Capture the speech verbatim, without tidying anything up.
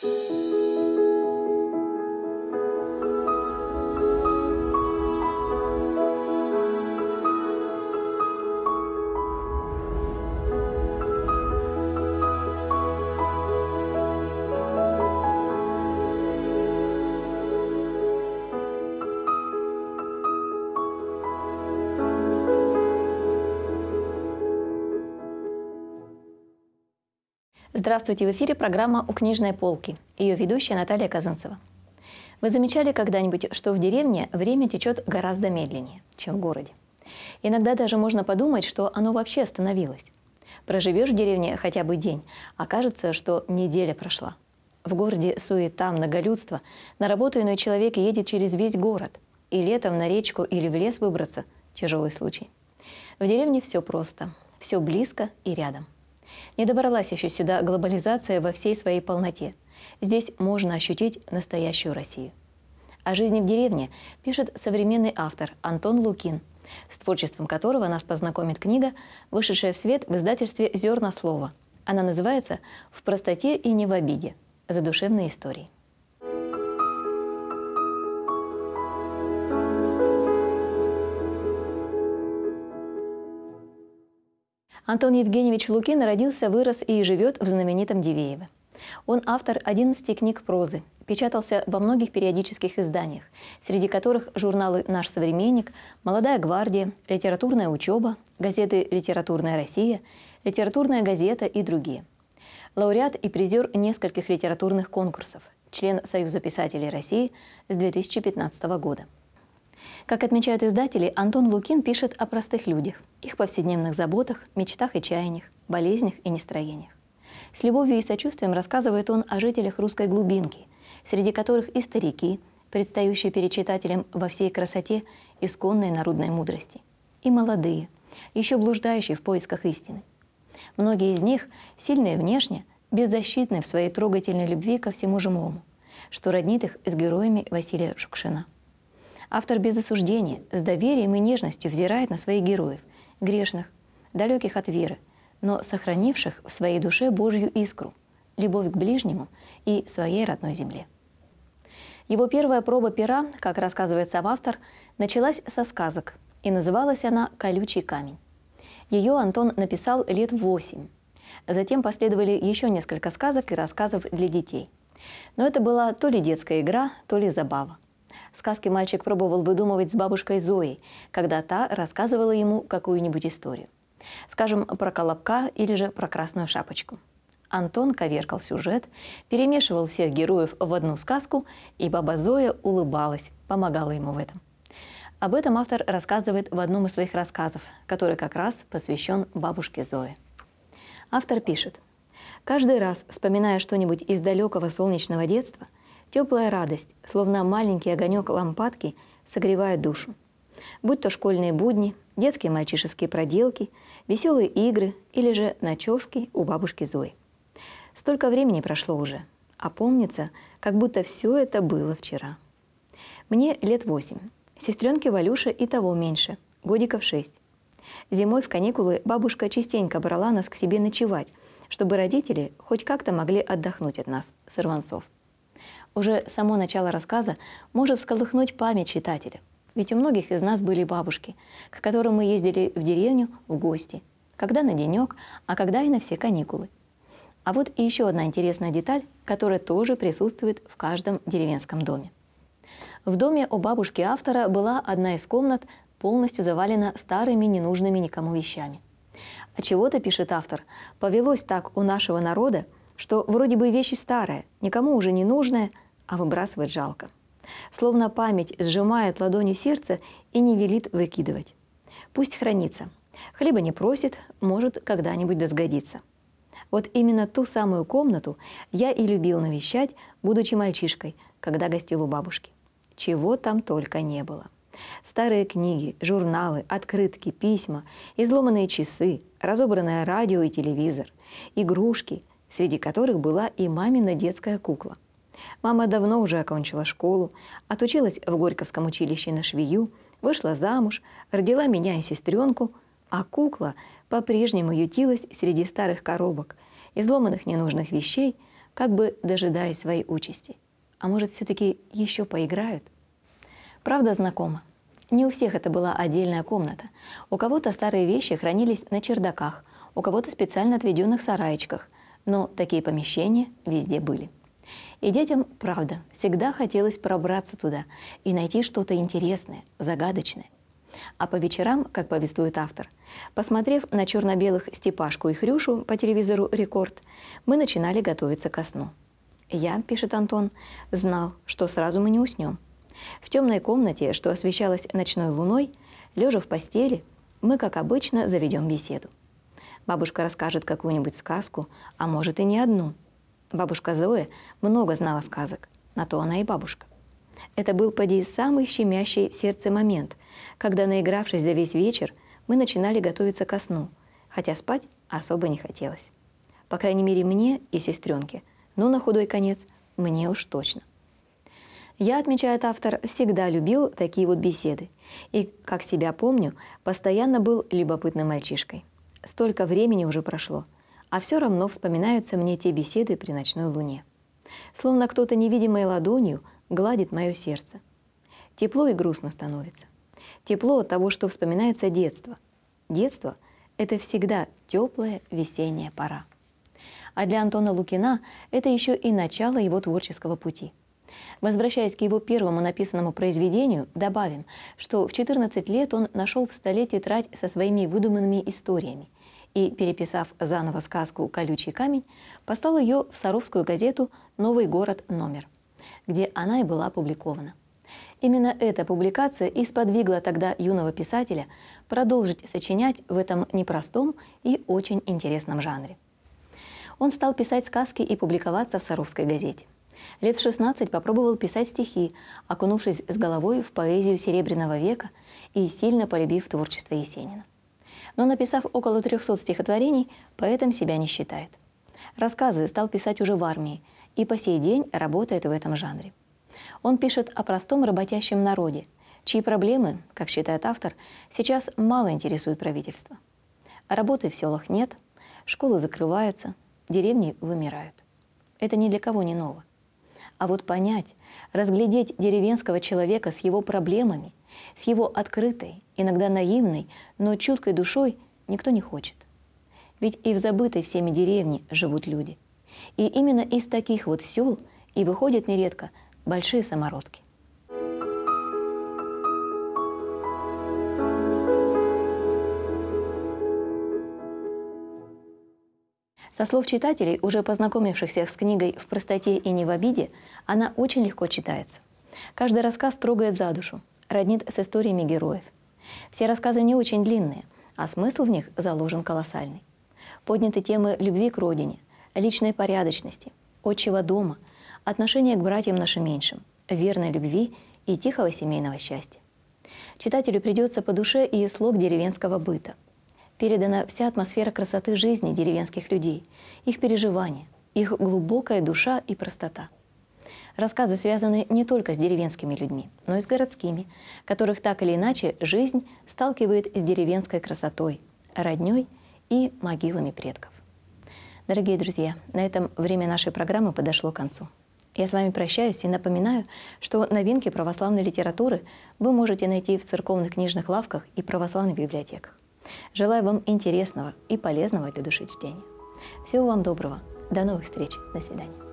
Здравствуйте, в эфире программа «У книжной полки». Ее ведущая Наталья Казанцева. Вы замечали когда-нибудь, что в деревне время течет гораздо медленнее, чем в городе? Иногда даже можно подумать, что оно вообще остановилось. Проживешь в деревне хотя бы день, а кажется, что неделя прошла. В городе суета, многолюдство. На работу иной человек едет через весь город. И летом на речку или в лес выбраться – тяжелый случай. В деревне все просто, все близко и рядом. Не добралась еще сюда глобализация во всей своей полноте. Здесь можно ощутить настоящую Россию. О жизни в деревне пишет современный автор Антон Лукин, с творчеством которого нас познакомит книга, вышедшая в свет в издательстве «Зерна слова». Она называется «В простоте и не в обиде. Задушевные истории». Антон Евгеньевич Лукин родился, вырос и живет в знаменитом Дивеево. Он автор одиннадцати книг прозы, печатался во многих периодических изданиях, среди которых журналы «Наш современник», «Молодая гвардия», «Литературная учеба», газеты «Литературная Россия», «Литературная газета» и другие. Лауреат и призер нескольких литературных конкурсов, член Союза писателей России с две тысячи пятнадцатого года. Как отмечают издатели, Антон Лукин пишет о простых людях, их повседневных заботах, мечтах и чаяниях, болезнях и нестроениях. С любовью и сочувствием рассказывает он о жителях русской глубинки, среди которых и старики, предстающие перед читателем во всей красоте исконной народной мудрости, и молодые, еще блуждающие в поисках истины. Многие из них, сильные внешне, беззащитны в своей трогательной любви ко всему живому, что роднит их с героями Василия Шукшина. Автор без осуждения, с доверием и нежностью взирает на своих героев, грешных, далеких от веры, но сохранивших в своей душе Божью искру, любовь к ближнему и своей родной земле. Его первая проба пера, как рассказывает сам автор, началась со сказок, и называлась она «Колючий камень». Ее Антон написал лет в восемь. Затем последовали еще несколько сказок и рассказов для детей. Но это была то ли детская игра, то ли забава. Сказки мальчик пробовал выдумывать с бабушкой Зоей, когда та рассказывала ему какую-нибудь историю. Скажем, про Колобка или же про Красную Шапочку. Антон коверкал сюжет, перемешивал всех героев в одну сказку, и баба Зоя улыбалась, помогала ему в этом. Об этом автор рассказывает в одном из своих рассказов, который как раз посвящен бабушке Зое. Автор пишет: «Каждый раз, вспоминая что-нибудь из далекого солнечного детства, теплая радость, словно маленький огонек лампадки, согревает душу. Будь то школьные будни, детские мальчишеские проделки, веселые игры или же ночевки у бабушки Зои. Столько времени прошло уже, а помнится, как будто все это было вчера. Мне лет восемь, сестренке Валюше и того меньше, годиков шесть. Зимой в каникулы бабушка частенько брала нас к себе ночевать, чтобы родители хоть как-то могли отдохнуть от нас, сорванцов. Уже само начало рассказа может всколыхнуть память читателя. Ведь у многих из нас были бабушки, к которым мы ездили в деревню в гости, когда на денек, а когда и на все каникулы. А вот и еще одна интересная деталь, которая тоже присутствует в каждом деревенском доме. В доме у бабушки автора была одна из комнат, полностью завалена старыми ненужными никому вещами. А чего-то, пишет автор, повелось так у нашего народа, что вроде бы вещи старые, никому уже не нужные, а выбрасывать жалко. Словно память сжимает ладонью сердце и не велит выкидывать. Пусть хранится. Хлеба не просит, может когда-нибудь досгодится. Вот именно ту самую комнату я и любил навещать, будучи мальчишкой, когда гостил у бабушки. Чего там только не было. Старые книги, журналы, открытки, письма, изломанные часы, разобранное радио и телевизор, игрушки, среди которых была и мамина детская кукла. Мама давно уже окончила школу, отучилась в Горьковском училище на швею, вышла замуж, родила меня и сестренку, а кукла по-прежнему ютилась среди старых коробок, изломанных ненужных вещей, как бы дожидаясь своей участи. А может, все-таки еще поиграют? Правда знакома. Не у всех это была отдельная комната. У кого-то старые вещи хранились на чердаках, у кого-то специально отведенных сараечках, но такие помещения везде были. И детям, правда, всегда хотелось пробраться туда и найти что-то интересное, загадочное. А по вечерам, как повествует автор, посмотрев на черно-белых Степашку и Хрюшу по телевизору «Рекорд», мы начинали готовиться ко сну. Я, пишет Антон, знал, что сразу мы не уснем. В темной комнате, что освещалась ночной луной, лежа в постели, мы, как обычно, заведем беседу. Бабушка расскажет какую-нибудь сказку, а может и не одну. Бабушка Зоя много знала сказок, на то она и бабушка. Это был, поди, самый щемящий сердце момент, когда, наигравшись за весь вечер, мы начинали готовиться ко сну, хотя спать особо не хотелось. По крайней мере, мне и сестренке, но на худой конец мне уж точно. Я, отмечает автор, всегда любил такие вот беседы и, как себя помню, постоянно был любопытным мальчишкой. Столько времени уже прошло, а все равно вспоминаются мне те беседы при ночной луне. Словно кто-то невидимой ладонью гладит мое сердце. Тепло и грустно становится. Тепло от того, что вспоминается детство. Детство – это всегда теплая весенняя пора. А для Антона Лукина это еще и начало его творческого пути. Возвращаясь к его первому написанному произведению, добавим, что в четырнадцать лет он нашел в столе тетрадь со своими выдуманными историями и, переписав заново сказку «Колючий камень», послал ее в саровскую газету «Новый город. Номер», где она и была опубликована. Именно эта публикация и сподвигла тогда юного писателя продолжить сочинять в этом непростом и очень интересном жанре. Он стал писать сказки и публиковаться в саровской газете. Лет в шестнадцать попробовал писать стихи, окунувшись с головой в поэзию Серебряного века и сильно полюбив творчество Есенина. Но, написав около трехсот стихотворений, поэтом себя не считает. Рассказы стал писать уже в армии и по сей день работает в этом жанре. Он пишет о простом работящем народе, чьи проблемы, как считает автор, сейчас мало интересуют правительство. Работы в селах нет, школы закрываются, деревни вымирают. Это ни для кого не ново. А вот понять, разглядеть деревенского человека с его проблемами, с его открытой, иногда наивной, но чуткой душой никто не хочет. Ведь и в забытой всеми деревне живут люди. И именно из таких вот сел и выходят нередко большие самородки. Со слов читателей, уже познакомившихся с книгой в простоте и не в обиде, она очень легко читается. Каждый рассказ трогает за душу, роднит с историями героев. Все рассказы не очень длинные, а смысл в них заложен колоссальный. Подняты темы любви к родине, личной порядочности, отчего дома, отношения к братьям нашим меньшим, верной любви и тихого семейного счастья. Читателю придется по душе и слог деревенского быта. Передана вся атмосфера красоты жизни деревенских людей, их переживания, их глубокая душа и простота. Рассказы связаны не только с деревенскими людьми, но и с городскими, которых так или иначе жизнь сталкивает с деревенской красотой, роднёй и могилами предков. Дорогие друзья, на этом время нашей программы подошло к концу. Я с вами прощаюсь и напоминаю, что новинки православной литературы вы можете найти в церковных книжных лавках и православных библиотеках. Желаю вам интересного и полезного для души чтения. Всего вам доброго. До новых встреч. До свидания.